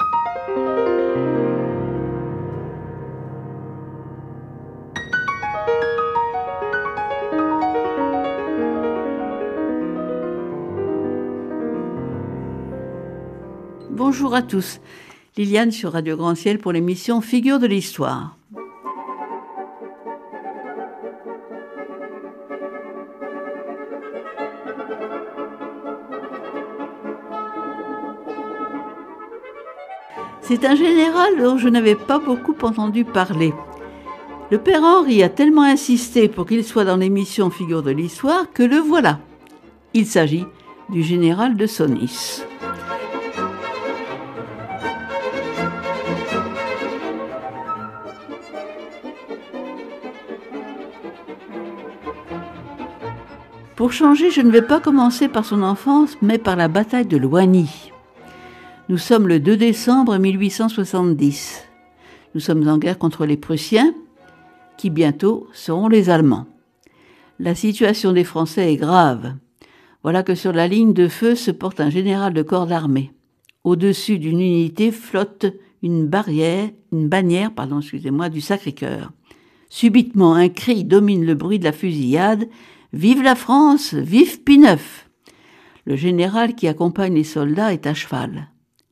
Bonjour à tous, Liliane sur Radio Grand Ciel pour l'émission Figures de l'Histoire. C'est un général dont je n'avais pas beaucoup entendu parler. Le père Henri a tellement insisté pour qu'il soit dans l'émission Figures de l'Histoire que le voilà. Il s'agit du général de Senlis. Pour changer, je ne vais pas commencer par son enfance, mais par la bataille de Loigny. Nous sommes le 2 décembre 1870. Nous sommes en guerre contre les Prussiens, qui bientôt seront les Allemands. La situation des Français est grave. Voilà que sur la ligne de feu se porte un général de corps d'armée. Au-dessus d'une unité flotte une bannière du Sacré-Cœur. Subitement, un cri domine le bruit de la fusillade. Vive la France, vive Pineuf! Le général qui accompagne les soldats est à cheval.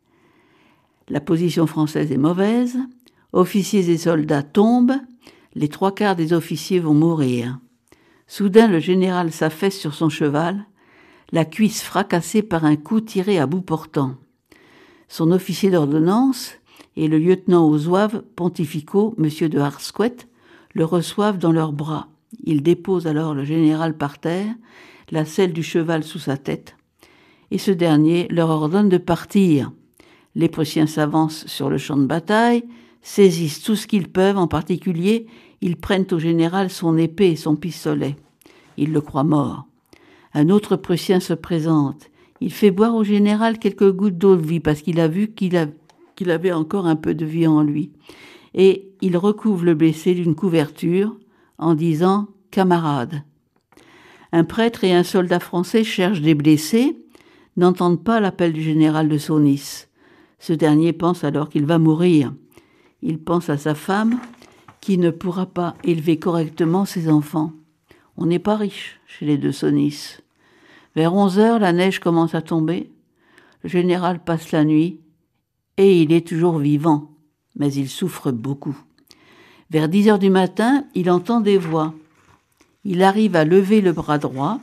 La position française est mauvaise, officiers et soldats tombent, les 3/4 des officiers vont mourir. Soudain, le général s'affaisse sur son cheval, la cuisse fracassée par un coup tiré à bout portant. Son officier d'ordonnance et le lieutenant aux zouaves pontificaux, M. de Harsquet, le reçoivent dans leurs bras. Il dépose alors le général par terre, la selle du cheval sous sa tête, et ce dernier leur ordonne de partir. Les Prussiens s'avancent sur le champ de bataille, saisissent tout ce qu'ils peuvent, en particulier, ils prennent au général son épée et son pistolet. Ils le croient mort. Un autre Prussien se présente. Il fait boire au général quelques gouttes d'eau de vie parce qu'il a vu qu'il avait encore un peu de vie en lui. Et il recouvre le blessé d'une couverture, en disant « camarade ». Un prêtre et un soldat français cherchent des blessés, n'entendent pas l'appel du général de Senlis. Ce dernier pense alors qu'il va mourir. Il pense à sa femme, qui ne pourra pas élever correctement ses enfants. On n'est pas riche chez les de Senlis. Vers 11h, la neige commence à tomber. Le général passe la nuit, et il est toujours vivant, mais il souffre beaucoup. Vers 10h du matin, il entend des voix. Il arrive à lever le bras droit.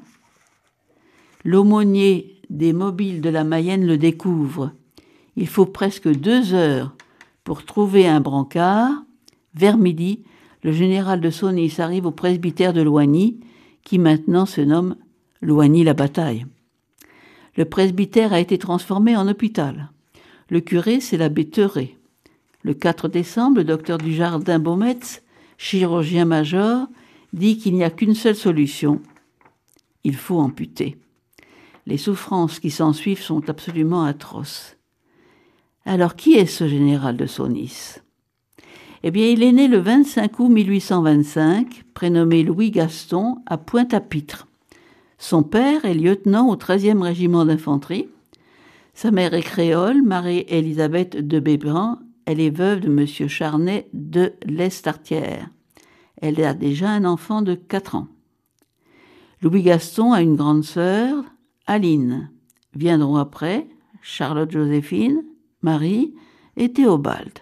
L'aumônier des mobiles de la Mayenne le découvre. Il faut presque 2 heures pour trouver un brancard. Vers midi, le général de Senlis arrive au presbytère de Loigny, qui maintenant se nomme Loigny-la-Bataille. Le presbytère a été transformé en hôpital. Le curé, c'est l'abbé Theuret. Le 4 décembre, le docteur Dujardin-Beaumetz, chirurgien-major, dit qu'il n'y a qu'une seule solution. Il faut amputer. Les souffrances qui s'ensuivent sont absolument atroces. Alors, qui est ce général de Senlis ? Eh bien, il est né le 25 août 1825, prénommé Louis Gaston, à Pointe-à-Pitre. Son père est lieutenant au 13e régiment d'infanterie. Sa mère est créole, Marie-Élisabeth de Bébran. Elle est veuve de M. Charnet de l'Estartière. Elle a déjà un enfant de 4 ans. Louis Gaston a une grande sœur, Aline. Viendront après Charlotte-Joséphine, Marie et Théobald.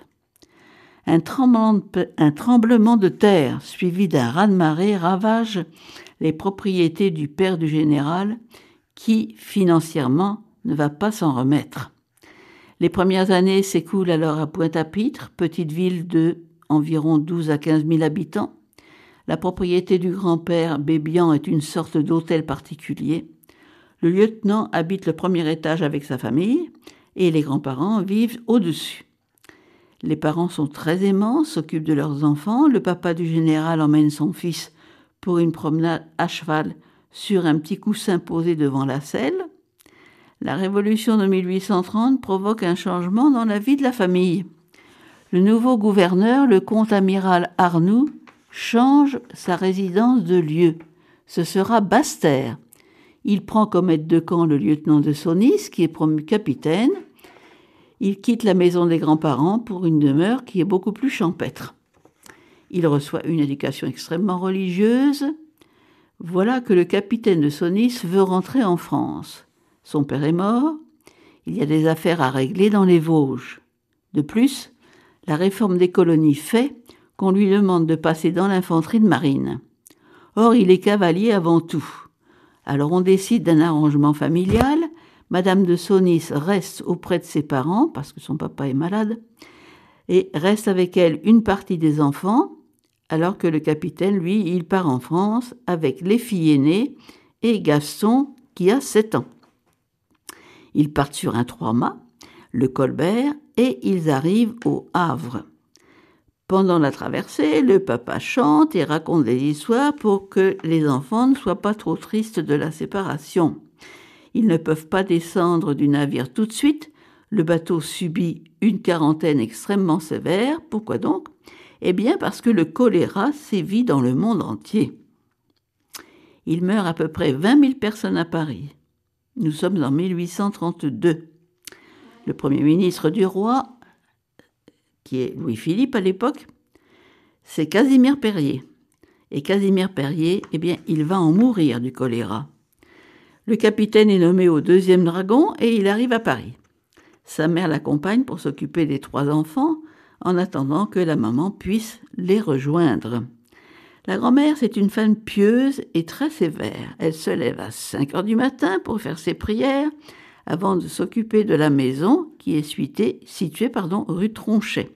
Un tremblement de terre suivi d'un raz-de-marée ravage les propriétés du père du général qui, financièrement, ne va pas s'en remettre. Les premières années s'écoulent alors à Pointe-à-Pitre, petite ville de environ 12 à 15 000 habitants. La propriété du grand-père Bébian est une sorte d'hôtel particulier. Le lieutenant habite le premier étage avec sa famille et les grands-parents vivent au-dessus. Les parents sont très aimants, s'occupent de leurs enfants. Le papa du général emmène son fils pour une promenade à cheval sur un petit coussin posé devant la selle. La révolution de 1830 provoque un changement dans la vie de la famille. Le nouveau gouverneur, le comte-amiral Arnoux, change sa résidence de lieu. Ce sera Basse-Terre. Il prend comme aide de camp le lieutenant de Senlis, qui est promu capitaine. Il quitte la maison des grands-parents pour une demeure qui est beaucoup plus champêtre. Il reçoit une éducation extrêmement religieuse. Voilà que le capitaine de Saunis veut rentrer en France. Son père est mort. Il y a des affaires à régler dans les Vosges. De plus, la réforme des colonies fait qu'on lui demande de passer dans l'infanterie de marine. Or, il est cavalier avant tout. Alors on décide d'un arrangement familial. Madame de Saunis reste auprès de ses parents, parce que son papa est malade, et reste avec elle une partie des enfants, alors que le capitaine, lui, il part en France avec les filles aînées et Gaston, qui a 7 ans. Ils partent sur un 3-mâts, le Colbert, et ils arrivent au Havre. Pendant la traversée, le papa chante et raconte des histoires pour que les enfants ne soient pas trop tristes de la séparation. Ils ne peuvent pas descendre du navire tout de suite. Le bateau subit une quarantaine extrêmement sévère. Pourquoi donc ? Eh bien parce que le choléra sévit dans le monde entier. Il meurt à peu près 20 000 personnes à Paris. Nous sommes en 1832. Le premier ministre du roi, qui est Louis-Philippe à l'époque, c'est Casimir Périer. Et Casimir Périer, eh bien, il va en mourir du choléra. Le capitaine est nommé au 2e dragon et il arrive à Paris. Sa mère l'accompagne pour s'occuper des 3 enfants en attendant que la maman puisse les rejoindre. La grand-mère, c'est une femme pieuse et très sévère. Elle se lève à 5 heures du matin pour faire ses prières avant de s'occuper de la maison qui est située rue Tronchet.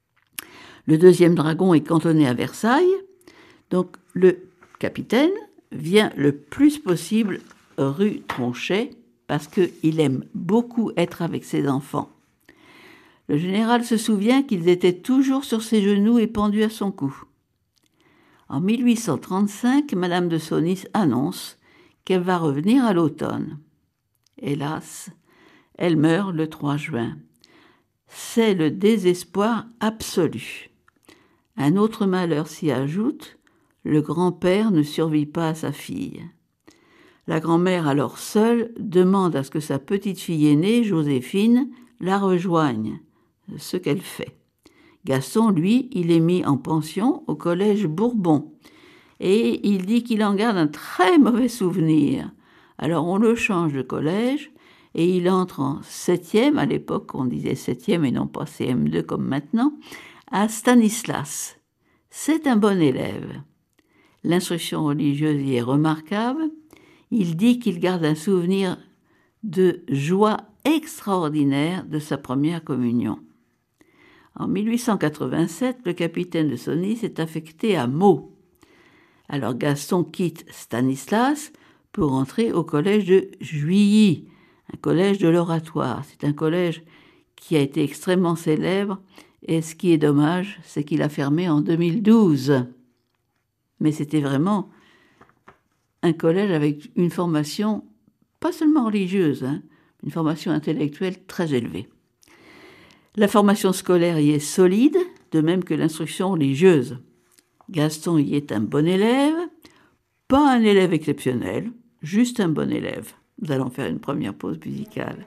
Le 2e dragon est cantonné à Versailles, donc le capitaine vient le plus possible rue Tronchet parce qu'il aime beaucoup être avec ses enfants. Le général se souvient qu'ils étaient toujours sur ses genoux et pendus à son cou. En 1835, Madame de Saunis annonce qu'elle va revenir à l'automne. Hélas, elle meurt le 3 juin. C'est le désespoir absolu. Un autre malheur s'y ajoute, le grand-père ne survit pas à sa fille. La grand-mère, alors seule, demande à ce que sa petite-fille aînée, Joséphine, la rejoigne, ce qu'elle fait. Gaston, lui, il est mis en pension au collège Bourbon. Et il dit qu'il en garde un très mauvais souvenir. Alors on le change de collège et il entre en 7e, à l'époque on disait 7e et non pas CM2 comme maintenant, à Stanislas. C'est un bon élève. L'instruction religieuse y est remarquable. Il dit qu'il garde un souvenir de joie extraordinaire de sa première communion. En 1887, le capitaine de Saunis est affecté à Meaux. Alors Gaston quitte Stanislas pour entrer au collège de Juilly, un collège de l'oratoire. C'est un collège qui a été extrêmement célèbre et ce qui est dommage, c'est qu'il a fermé en 2012. Mais c'était vraiment un collège avec une formation, pas seulement religieuse, une formation intellectuelle très élevée. La formation scolaire y est solide, de même que l'instruction religieuse. Gaston y est un bon élève, pas un élève exceptionnel, juste un bon élève. Nous allons faire une première pause musicale.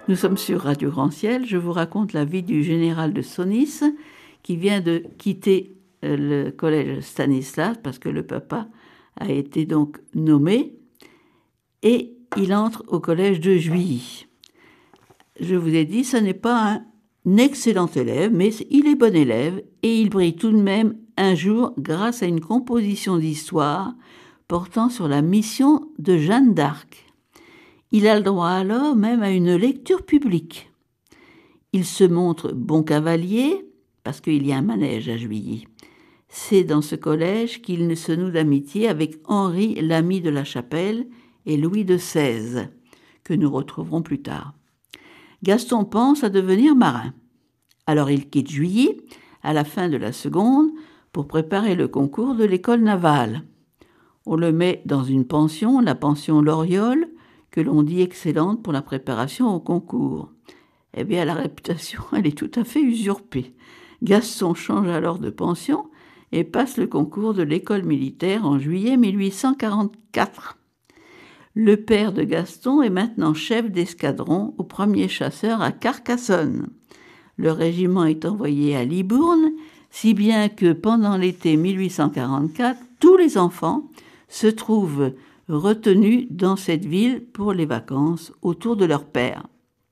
Nous sommes sur Radio Grand-Ciel. Je vous raconte la vie du général de Sonis qui vient de quitter le collège Stanislas parce que le papa a été donc nommé et il entre au collège de Juilly. Je vous ai dit, ce n'est pas un excellent élève, mais il est bon élève et il brille tout de même un jour grâce à une composition d'histoire portant sur la mission de Jeanne d'Arc. Il a le droit alors même à une lecture publique. Il se montre bon cavalier, parce qu'il y a un manège à Juilly. C'est dans ce collège qu'il se noue d'amitié avec Henri Lamy de la Chapelle et Louis de XVI, que nous retrouverons plus tard. Gaston pense à devenir marin. Alors il quitte Juilly à la fin de la seconde pour préparer le concours de l'école navale. On le met dans une pension, la pension Loriol, que l'on dit excellente pour la préparation au concours. Eh bien, la réputation, elle est tout à fait usurpée. Gaston change alors de pension et passe le concours de l'école militaire en juillet 1844. Le père de Gaston est maintenant chef d'escadron au 1er chasseur à Carcassonne. Le régiment est envoyé à Libourne, si bien que pendant l'été 1844, tous les enfants se trouvent retenus dans cette ville pour les vacances autour de leur père.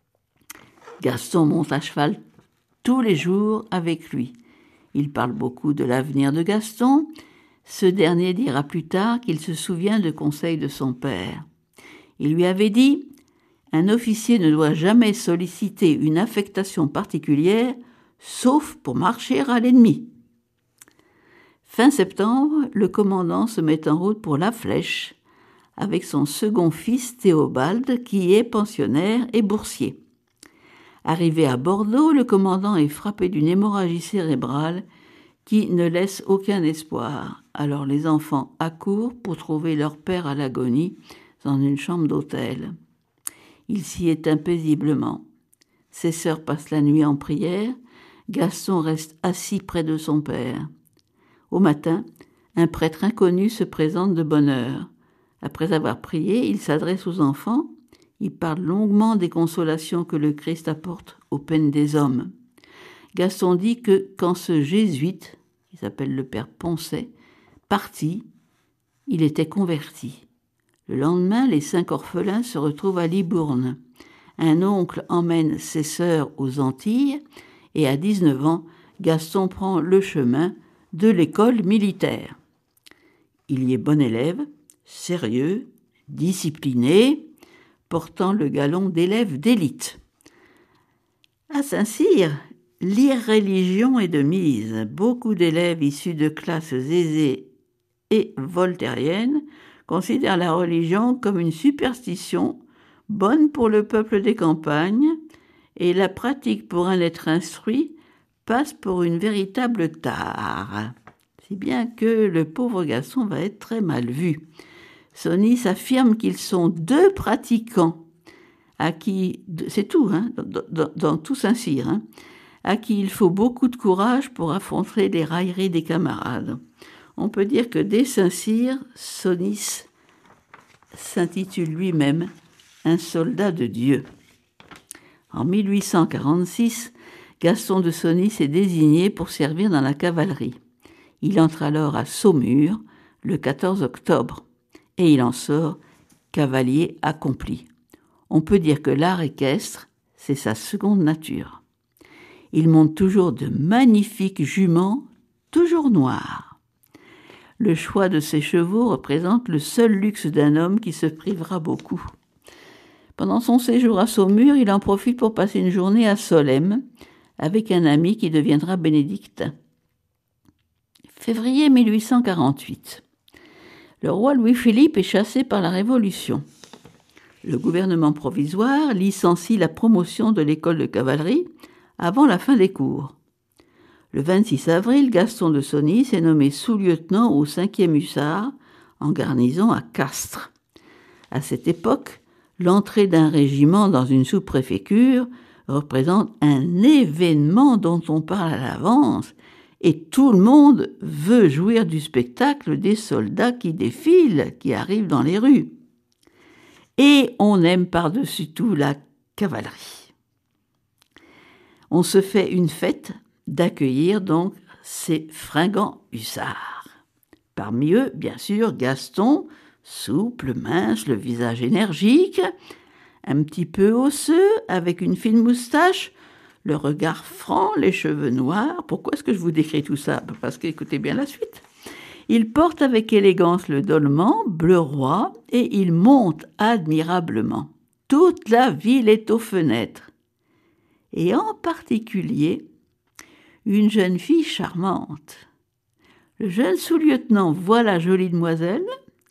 Gaston monte à cheval tous les jours avec lui. Il parle beaucoup de l'avenir de Gaston. Ce dernier dira plus tard qu'il se souvient de conseils de son père. Il lui avait dit « Un officier ne doit jamais solliciter une affectation particulière, sauf pour marcher à l'ennemi. » Fin septembre, le commandant se met en route pour La Flèche, avec son second fils Théobald, qui est pensionnaire et boursier. Arrivé à Bordeaux, le commandant est frappé d'une hémorragie cérébrale qui ne laisse aucun espoir. Alors les enfants accourent pour trouver leur père à l'agonie dans une chambre d'hôtel. Il s'y éteint paisiblement. Ses sœurs passent la nuit en prière. Gaston reste assis près de son père. Au matin, un prêtre inconnu se présente de bonne heure. Après avoir prié, il s'adresse aux enfants. Il parle longuement des consolations que le Christ apporte aux peines des hommes. Gaston dit que quand ce jésuite, qui s'appelle le père Poncet, partit, il était converti. Le lendemain, les 5 orphelins se retrouvent à Libourne. Un oncle emmène ses sœurs aux Antilles et à 19 ans, Gaston prend le chemin de l'école militaire. Il y est bon élève, sérieux, discipliné, portant le galon d'élève d'élite. À Saint-Cyr, l'irréligion est de mise. Beaucoup d'élèves issus de classes aisées et voltairiennes considèrent la religion comme une superstition bonne pour le peuple des campagnes et la pratique pour un être instruit passe pour une véritable tare. Si bien que le pauvre Gaston va être très mal vu. Sonis affirme qu'ils sont 2 pratiquants, à qui, c'est tout, dans tout Saint-Cyr, à qui il faut beaucoup de courage pour affronter les railleries des camarades. On peut dire que dès Saint-Cyr, Sonis s'intitule lui-même un soldat de Dieu. En 1846, Gaston de Sonis est désigné pour servir dans la cavalerie. Il entre alors à Saumur le 14 octobre et il en sort cavalier accompli. On peut dire que l'art équestre, c'est sa seconde nature. Il monte toujours de magnifiques juments, toujours noirs. Le choix de ses chevaux représente le seul luxe d'un homme qui se privera beaucoup. Pendant son séjour à Saumur, il en profite pour passer une journée à Solesmes avec un ami qui deviendra bénédictin. Février 1848. Le roi Louis-Philippe est chassé par la Révolution. Le gouvernement provisoire licencie la promotion de l'école de cavalerie avant la fin des cours. Le 26 avril, Gaston de Sonis est nommé sous-lieutenant au 5e hussards en garnison à Castres. À cette époque, l'entrée d'un régiment dans une sous-préfecture représente un événement dont on parle à l'avance et tout le monde veut jouir du spectacle des soldats qui défilent, qui arrivent dans les rues. Et on aime par-dessus tout la cavalerie. On se fait une fête d'accueillir donc ces fringants hussards. Parmi eux, bien sûr, Gaston, souple, mince, le visage énergique, un petit peu osseux, avec une fine moustache, le regard franc, les cheveux noirs. Pourquoi est-ce que je vous décris tout ça? Parce qu'écoutez bien la suite. Il porte avec élégance le dolman, bleu roi, et il monte admirablement. Toute la ville est aux fenêtres. Et en particulier, une jeune fille charmante. Le jeune sous-lieutenant voit la jolie demoiselle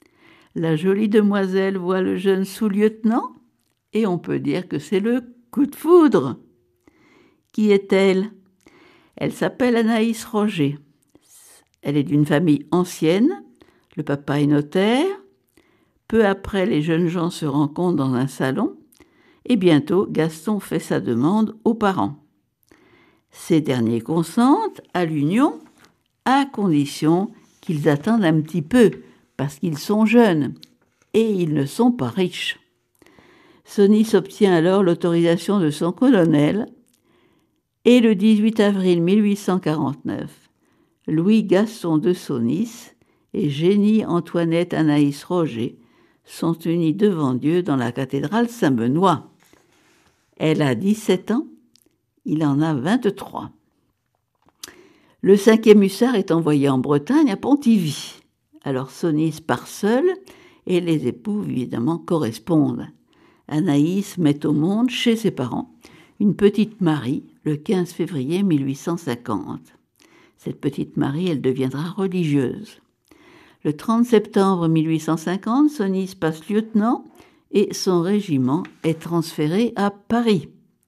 voit le jeune sous-lieutenant, et on peut dire que c'est le coup de foudre. Qui est-elle? Elle s'appelle Anaïs Roger. Elle est d'une famille ancienne, le papa est notaire. Peu après, les jeunes gens se rencontrent dans un salon, et bientôt, Gaston fait sa demande aux parents. Ces derniers consentent à l'union, à condition qu'ils attendent un petit peu, parce qu'ils sont jeunes, et ils ne sont pas riches. Sonis obtient alors l'autorisation de son colonel, et le 18 avril 1849, Louis Gaston de Sonis et Génie Antoinette Anaïs Roger sont unis devant Dieu dans la cathédrale Saint-Benoît. Elle a 17 ans, il en a 23. Le 5e hussard est envoyé en Bretagne à Pontivy. Alors Sonis part seul et les époux, évidemment, correspondent. Anaïs met au monde, chez ses parents, une petite Marie, le 15 février 1850. Cette petite Marie, elle deviendra religieuse. Le 30 septembre 1850, Sonis passe lieutenant et son régiment est transféré à Paris.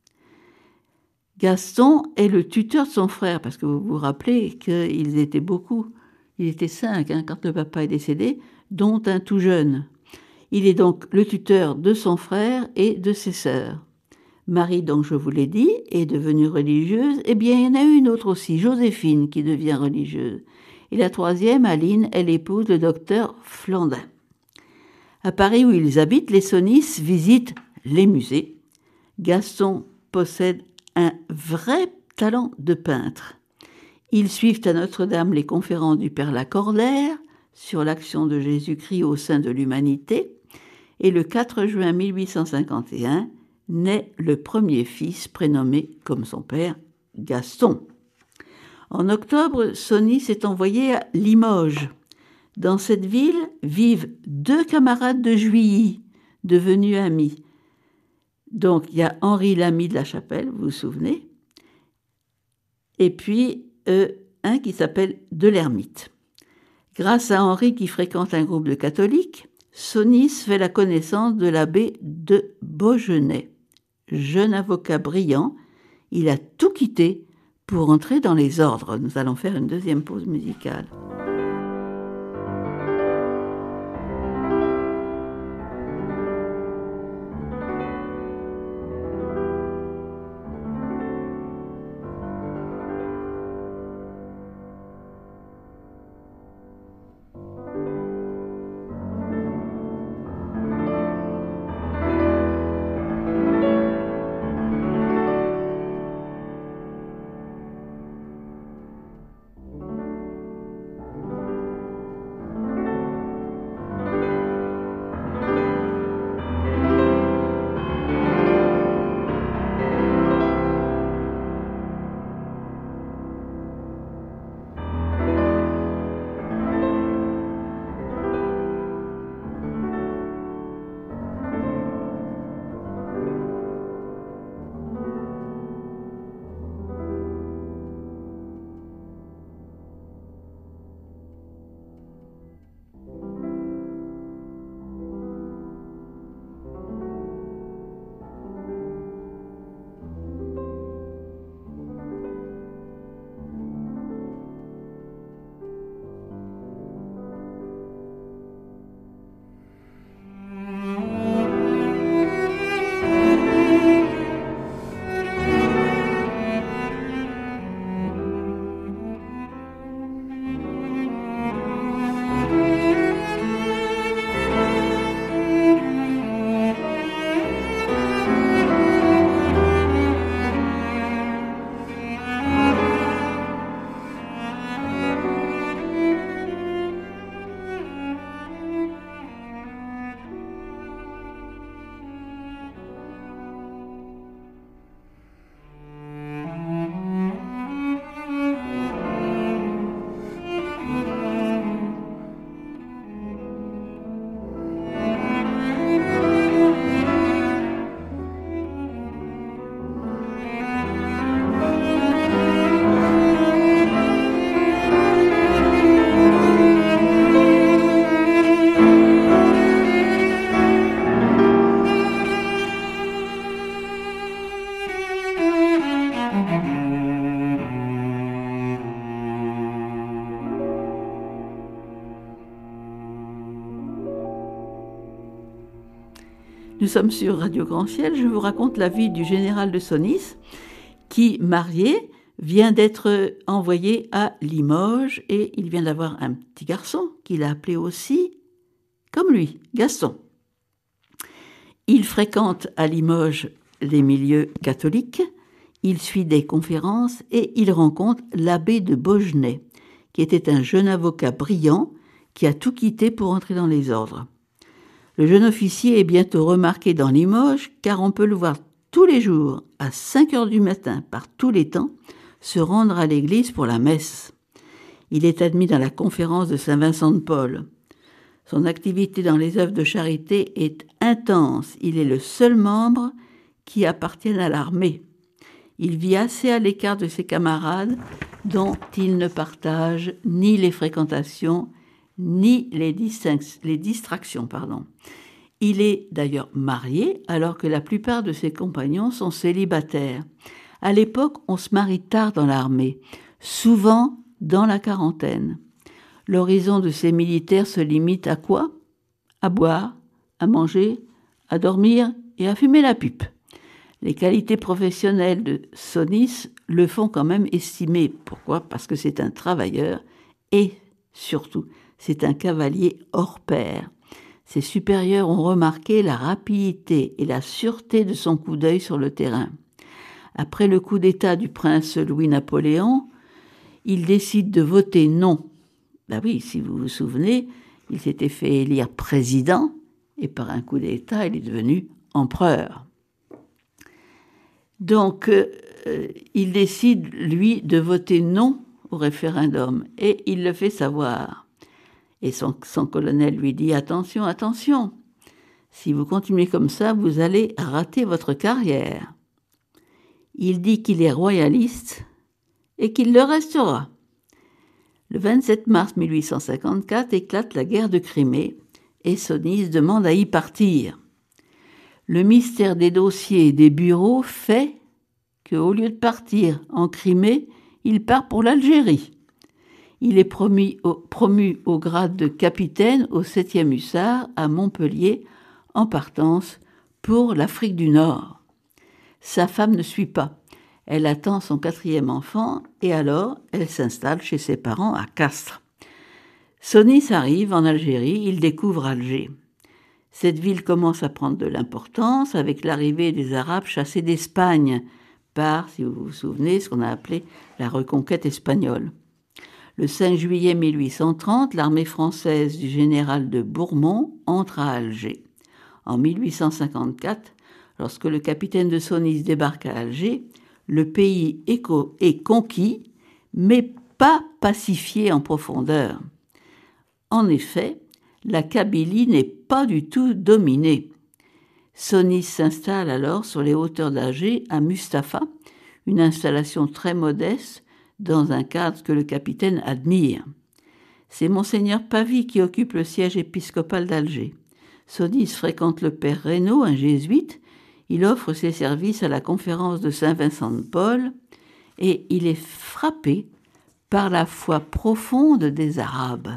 Gaston est le tuteur de son frère, parce que vous vous rappelez qu'ils étaient beaucoup. Il était 5 quand le papa est décédé, dont un tout jeune. Il est donc le tuteur de son frère et de ses sœurs. Marie, donc je vous l'ai dit, est devenue religieuse. Eh bien, il y en a une autre aussi, Joséphine, qui devient religieuse. Et la 3e, Aline, elle épouse le docteur Flandin. À Paris où ils habitent, les Sonis visitent les musées. Gaston possède un vrai talent de peintre. Ils suivent à Notre-Dame les conférences du Père Lacordaire sur l'action de Jésus-Christ au sein de l'humanité. Et le 4 juin 1851, naît le premier fils prénommé comme son père, Gaston. En octobre, Sonis est envoyé à Limoges. Dans cette ville vivent 2 camarades de Juilly, devenus amis. Donc, il y a Henri Lamy de la Chapelle, vous vous souvenez, et puis un qui s'appelle Delermite. Grâce à Henri qui fréquente un groupe de catholiques, Sonis fait la connaissance de l'abbé de Beaugenais. Jeune avocat brillant, il a tout quitté pour entrer dans les ordres. Nous allons faire une deuxième pause musicale. Nous sommes sur Radio Grand Ciel. Je vous raconte la vie du général de Sonis qui, marié, vient d'être envoyé à Limoges et il vient d'avoir un petit garçon qu'il a appelé aussi, comme lui, Gaston. Il fréquente à Limoges les milieux catholiques, il suit des conférences et il rencontre l'abbé de Beaugenais, qui était un jeune avocat brillant qui a tout quitté pour entrer dans les ordres. Le jeune officier est bientôt remarqué dans Limoges car on peut le voir tous les jours à 5 heures du matin par tous les temps se rendre à l'église pour la messe. Il est admis dans la conférence de Saint-Vincent de Paul. Son activité dans les œuvres de charité est intense. Il est le seul membre qui appartienne à l'armée. Il vit assez à l'écart de ses camarades dont il ne partage ni les fréquentations ni les distractions. Il est d'ailleurs marié alors que la plupart de ses compagnons sont célibataires. À l'époque, on se marie tard dans l'armée, souvent dans la quarantaine. L'horizon de ces militaires se limite à quoi ? À boire, à manger, à dormir et à fumer la pipe. Les qualités professionnelles de Sonis le font quand même estimer. Pourquoi ? Parce que c'est un travailleur et, surtout, c'est un cavalier hors pair. Ses supérieurs ont remarqué la rapidité et la sûreté de son coup d'œil sur le terrain. Après le coup d'État du prince Louis-Napoléon, il décide de voter non. Ben oui, si vous vous souvenez, il s'était fait élire président et par un coup d'État, il est devenu empereur. Donc, il décide, lui, de voter non au référendum et il le fait savoir. Et son colonel lui dit « Attention, attention, si vous continuez comme ça, vous allez rater votre carrière. » Il dit qu'il est royaliste et qu'il le restera. Le 27 mars 1854 éclate la guerre de Crimée et Sonis demande à y partir. Le mystère des dossiers et des bureaux fait qu'au lieu de partir en Crimée, il part pour l'Algérie. Il est promu au grade de capitaine au 7e hussard à Montpellier en partance pour l'Afrique du Nord. Sa femme ne suit pas. Elle attend son 4e enfant et alors elle s'installe chez ses parents à Castres. Sonis arrive en Algérie, il découvre Alger. Cette ville commence à prendre de l'importance avec l'arrivée des Arabes chassés d'Espagne par, si vous vous souvenez, ce qu'on a appelé la reconquête espagnole. Le 5 juillet 1830, l'armée française du général de Bourmont entre à Alger. En 1854, lorsque le capitaine de Sonis débarque à Alger, le pays est conquis, mais pas pacifié en profondeur. En effet, la Kabylie n'est pas du tout dominée. Sonis s'installe alors sur les hauteurs d'Alger à Mustapha, une installation très modeste dans un cadre que le capitaine admire. C'est Monseigneur Pavie qui occupe le siège épiscopal d'Alger. Sonis fréquente le père Reynaud, un jésuite. Il offre ses services à la conférence de Saint-Vincent de Paul et il est frappé par la foi profonde des Arabes.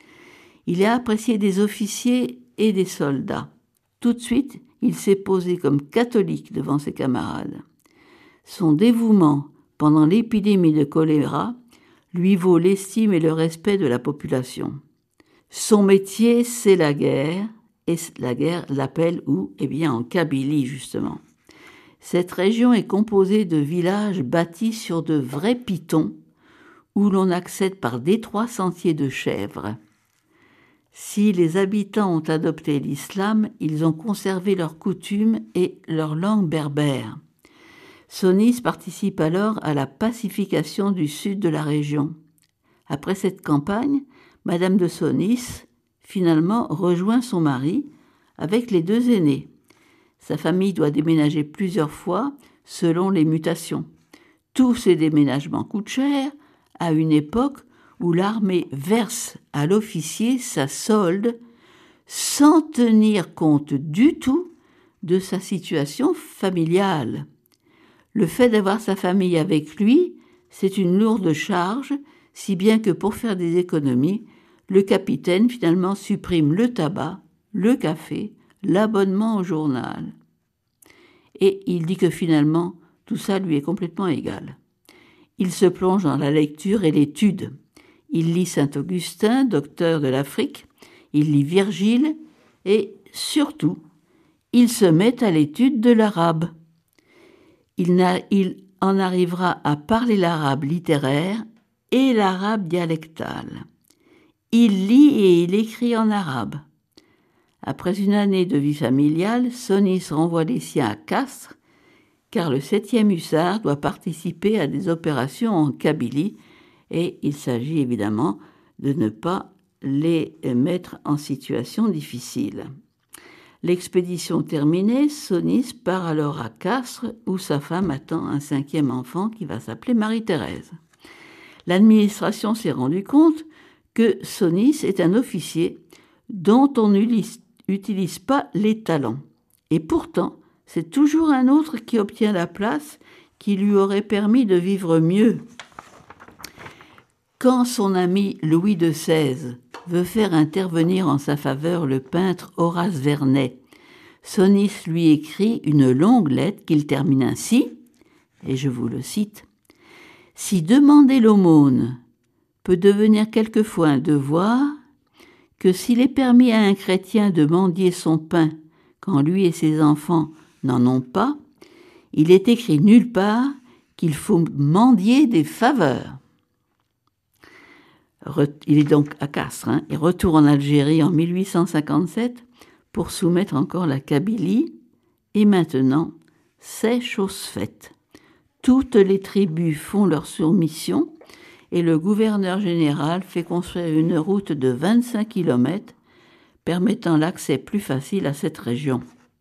Il est apprécié des officiers et des soldats. Tout de suite, il s'est posé comme catholique devant ses camarades. Son dévouement pendant l'épidémie de choléra lui vaut l'estime et le respect de la population. Son métier, c'est la guerre, et la guerre l'appelle où ? Eh bien, en Kabylie, justement. Cette région est composée de villages bâtis sur de vrais pitons, où l'on accède par d'étroits sentiers de chèvres. Si les habitants ont adopté l'islam, ils ont conservé leurs coutumes et leur langue berbère. Sonis participe alors à la pacification du sud de la région. Après cette campagne, Madame de Sonis, finalement, rejoint son mari avec les 2 aînés. Sa famille doit déménager plusieurs fois selon les mutations. Tous ces déménagements coûtent cher à une époque où l'armée verse à l'officier sa solde sans tenir compte du tout de sa situation familiale. Le fait d'avoir sa famille avec lui, c'est une lourde charge, si bien que pour faire des économies, le capitaine finalement supprime le tabac, le café, l'abonnement au journal. Et il dit que finalement, tout ça lui est complètement égal. Il se plonge dans la lecture et l'étude. Il lit Saint-Augustin, docteur de l'Afrique, il lit Virgile et, surtout, il se met à l'étude de l'arabe. Il en arrivera à parler l'arabe littéraire et l'arabe dialectal. Il lit et il écrit en arabe. Après une année de vie familiale, Sonis renvoie les siens à Castres, car le 7e hussard doit participer à des opérations en Kabylie, et il s'agit évidemment de ne pas les mettre en situation difficile. L'expédition terminée, Sonis part alors à Castres, où sa femme attend un 5e enfant qui va s'appeler Marie-Thérèse. L'administration s'est rendue compte que Sonis est un officier dont on n'utilise pas les talents. Et pourtant, c'est toujours un autre qui obtient la place qui lui aurait permis de vivre mieux. Quand son ami Louis de XVI veut faire intervenir en sa faveur le peintre Horace Vernet, Sonis lui écrit une longue lettre qu'il termine ainsi, et je vous le cite: « Si demander l'aumône peut devenir quelquefois un devoir, que s'il est permis à un chrétien de mendier son pain quand lui et ses enfants n'en ont pas, il est écrit nulle part qu'il faut mendier des faveurs. » Il est donc à Castres, et retourne en Algérie en 1857 pour soumettre encore la Kabylie, et maintenant, c'est chose faite. Toutes les tribus font leur soumission, et le gouverneur général fait construire une route de 25 km permettant l'accès plus facile à cette région.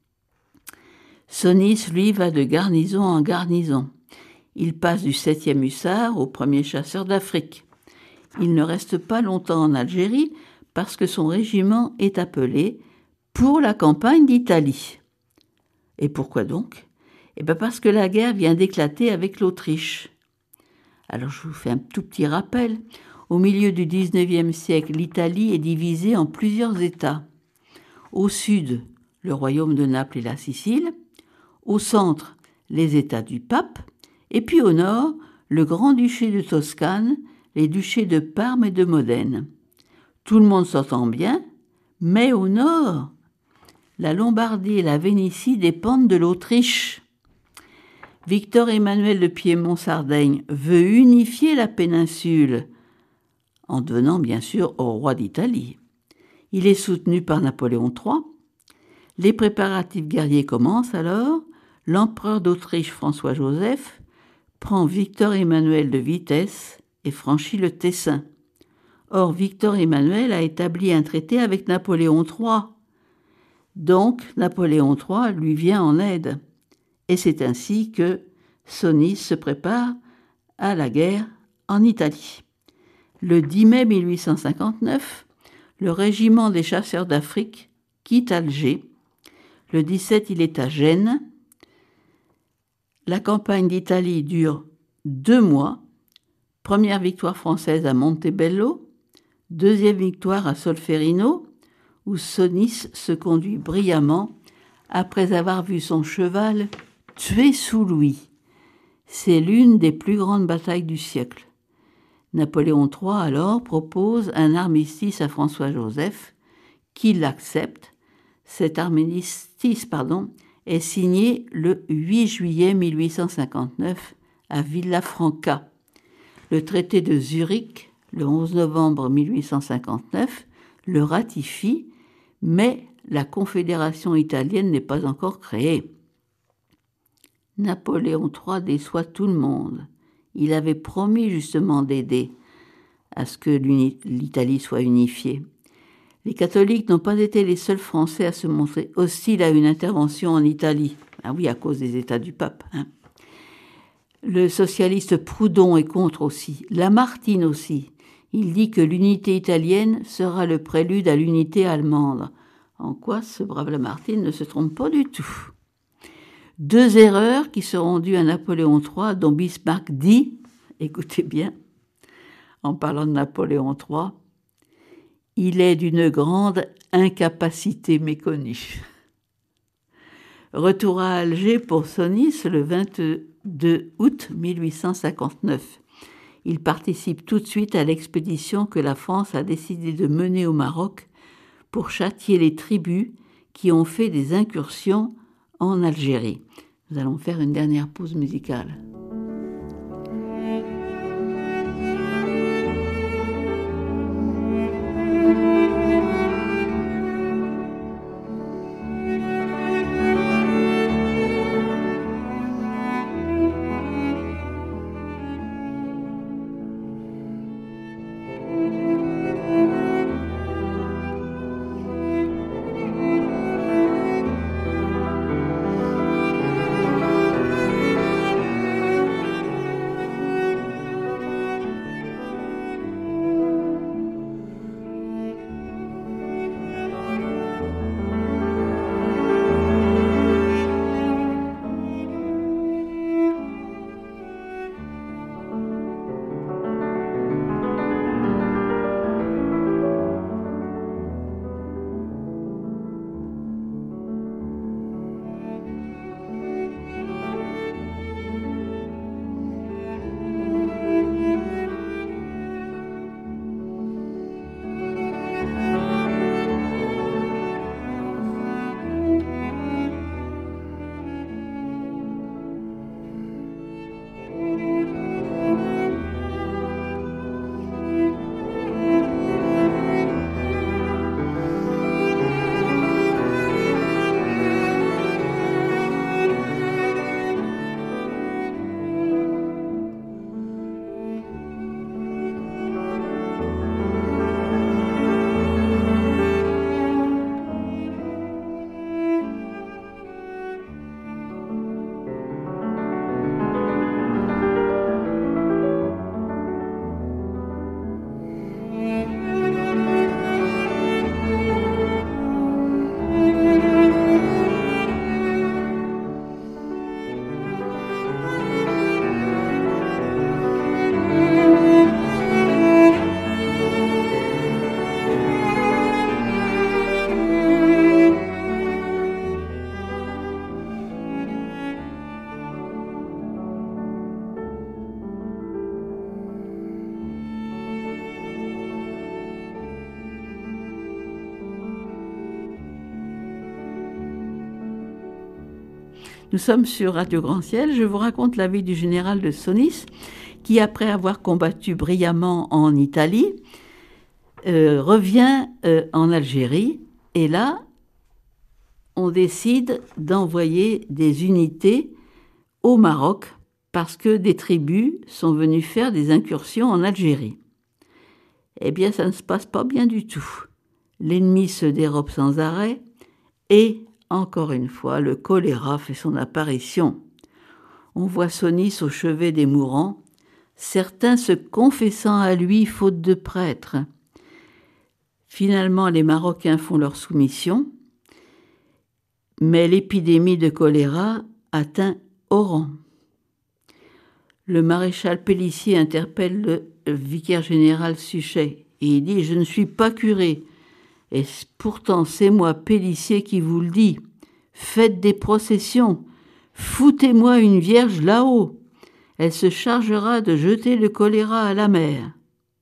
Sonis, lui, va de garnison en garnison. Il passe du 7e hussard au 1er chasseur d'Afrique. Il ne reste pas longtemps en Algérie parce que son régiment est appelé pour la campagne d'Italie. Et pourquoi donc ? Parce que la guerre vient d'éclater avec l'Autriche. Alors je vous fais un tout petit rappel. Au milieu du 19e siècle, l'Italie est divisée en plusieurs États. Au sud, le royaume de Naples et la Sicile. Au centre, les États du pape. Et puis au nord, le grand-duché de Toscane, les duchés de Parme et de Modène. Tout le monde s'entend bien, mais au nord, la Lombardie et la Vénétie dépendent de l'Autriche. Victor Emmanuel de Piémont-Sardaigne veut unifier la péninsule, en devenant bien sûr au roi d'Italie. Il est soutenu par Napoléon III. Les préparatifs guerriers commencent alors. L'empereur d'Autriche François-Joseph prend Victor Emmanuel de vitesse et franchit le Tessin. Or, Victor Emmanuel a établi un traité avec Napoléon III. Donc, Napoléon III lui vient en aide. Et c'est ainsi que Sonis se prépare à la guerre en Italie. Le 10 mai 1859, le régiment des chasseurs d'Afrique quitte Alger. Le 17, il est à Gênes. La campagne d'Italie dure 2 mois. Première victoire française à Montebello, deuxième victoire à Solferino, où Sonis se conduit brillamment après avoir vu son cheval tué sous Louis. C'est l'une des plus grandes batailles du siècle. Napoléon III alors propose un armistice à François-Joseph, qui l'accepte. Cet armistice est signé le 8 juillet 1859 à Villafranca. Le traité de Zurich, le 11 novembre 1859, le ratifie, mais la Confédération italienne n'est pas encore créée. Napoléon III déçoit tout le monde. Il avait promis justement d'aider à ce que l'Italie soit unifiée. Les catholiques n'ont pas été les seuls Français à se montrer hostiles à une intervention en Italie. Ah oui, à cause des États du pape. Le socialiste Proudhon est contre aussi. Lamartine aussi. Il dit que l'unité italienne sera le prélude à l'unité allemande. En quoi ce brave Lamartine ne se trompe pas du tout. 2 erreurs qui seront dues à Napoléon III, dont Bismarck dit, écoutez bien, en parlant de Napoléon III, il est d'une grande incapacité méconnue. Retour à Alger pour Sonis le 22 août 1859. Il participe tout de suite à l'expédition que la France a décidé de mener au Maroc pour châtier les tribus qui ont fait des incursions en Algérie. Nous allons faire une dernière pause musicale. Nous sommes sur Radio Grand Ciel. Je vous raconte la vie du général de Sonis, qui, après avoir combattu brillamment en Italie, revient en Algérie. Et là, on décide d'envoyer des unités au Maroc parce que des tribus sont venues faire des incursions en Algérie. Eh bien, ça ne se passe pas bien du tout. L'ennemi se dérobe sans arrêt et, encore une fois, le choléra fait son apparition. On voit Sonis au chevet des mourants, certains se confessant à lui faute de prêtres. Finalement, les Marocains font leur soumission, mais l'épidémie de choléra atteint Oran. Le maréchal Pélissier interpelle le vicaire général Suchet et il dit « Je ne suis pas curé, et pourtant c'est moi, Pélissier, qui vous le dis. Faites des processions, foutez-moi une vierge là-haut. Elle se chargera de jeter le choléra à la mer. »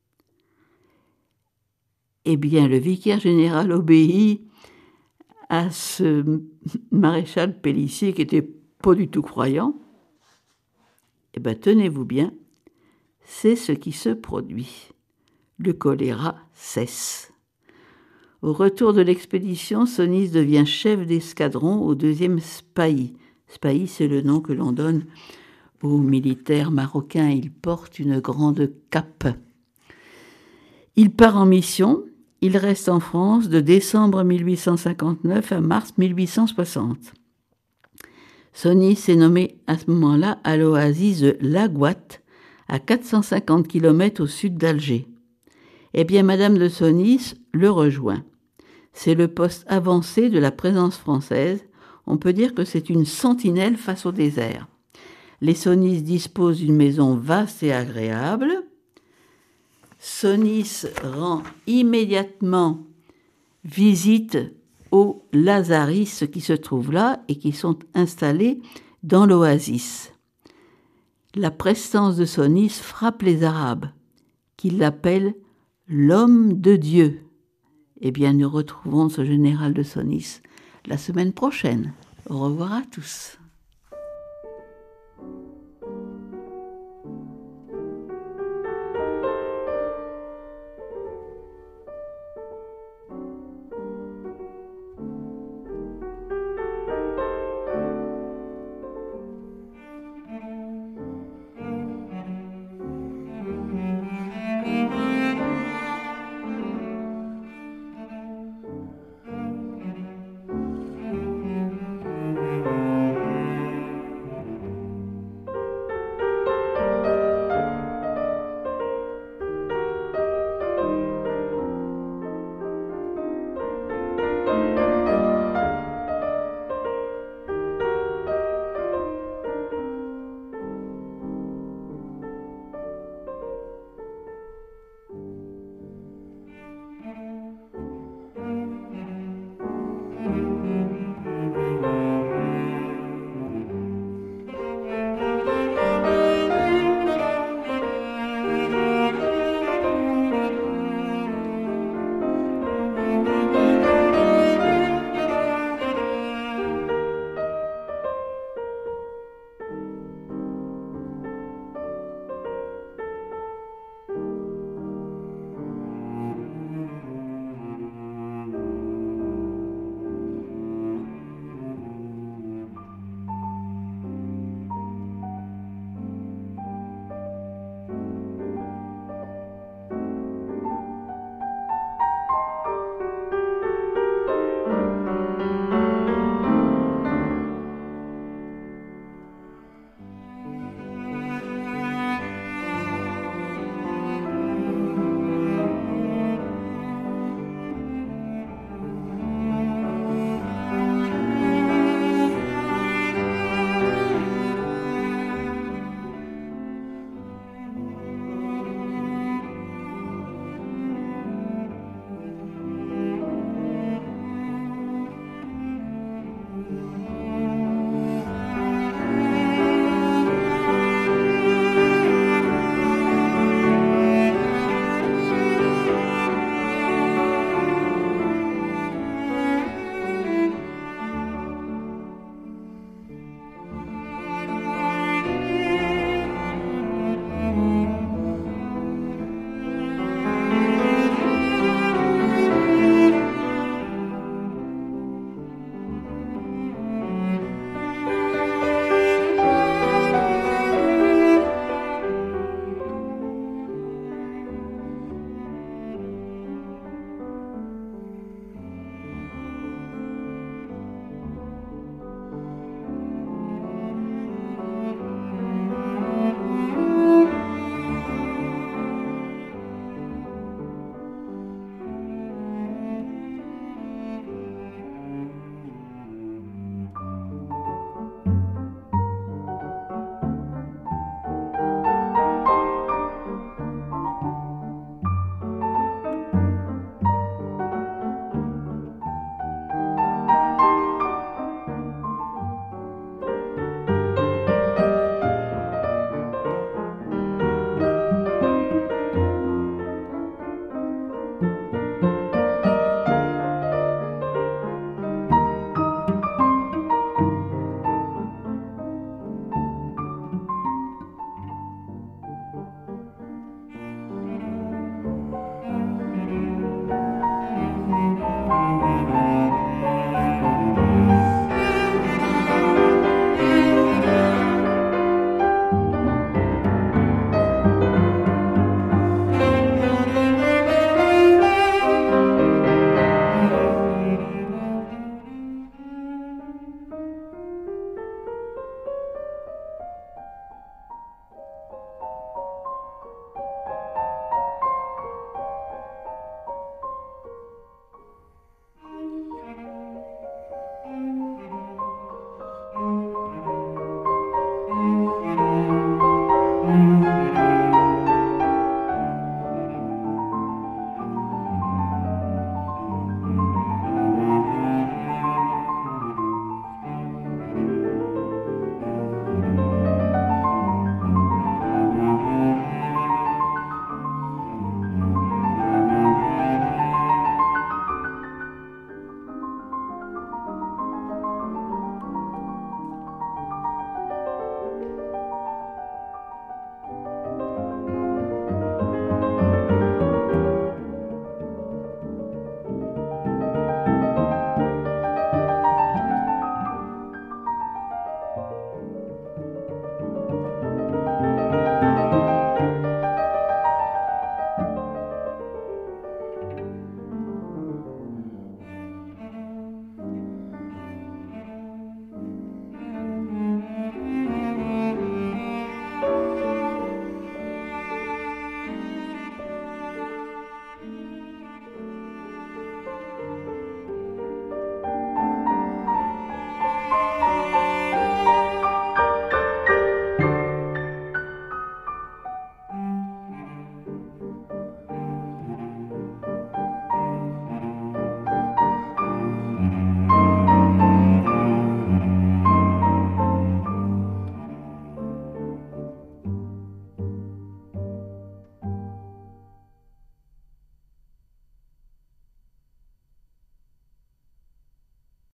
Eh bien, le vicaire général obéit à ce maréchal Pélissier qui n'était pas du tout croyant. Eh bien, tenez-vous bien, c'est ce qui se produit. Le choléra cesse. Au retour de l'expédition, Sonis devient chef d'escadron au 2e Spahi. Spahi, c'est le nom que l'on donne aux militaires marocains. Il porte une grande cape. Il part en mission. Il reste en France de décembre 1859 à mars 1860. Sonis est nommé à ce moment-là à l'oasis de Laghouat, à 450 km au sud d'Alger. Eh bien, Madame de Sonis le rejoint. C'est le poste avancé de la présence française. On peut dire que c'est une sentinelle face au désert. Les Sonis disposent d'une maison vaste et agréable. Sonis rend immédiatement visite aux Lazaris qui se trouvent là et qui sont installés dans l'oasis. La prestance de Sonis frappe les Arabes, qui l'appellent l'homme de Dieu. Eh bien, nous retrouvons ce général de Sonis la semaine prochaine. Au revoir à tous.